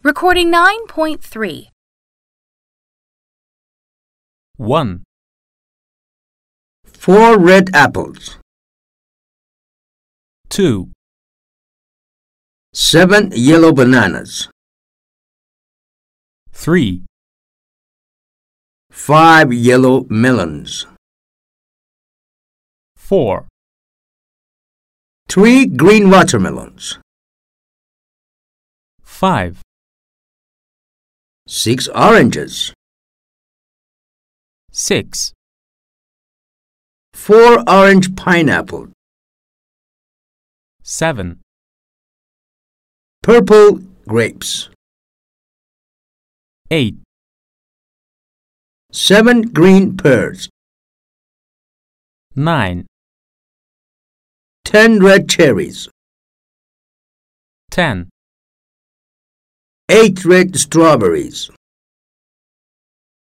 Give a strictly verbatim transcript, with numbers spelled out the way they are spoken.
Recording nine point three. one. Four red apples. two. Seven yellow bananas. three. Five yellow melons. four. Three green watermelons. five. Six oranges. six. Four orange pineapples. seven. Purple grapes. eight. Seven green pears. nine. Ten red cherries. ten. Eight red strawberries.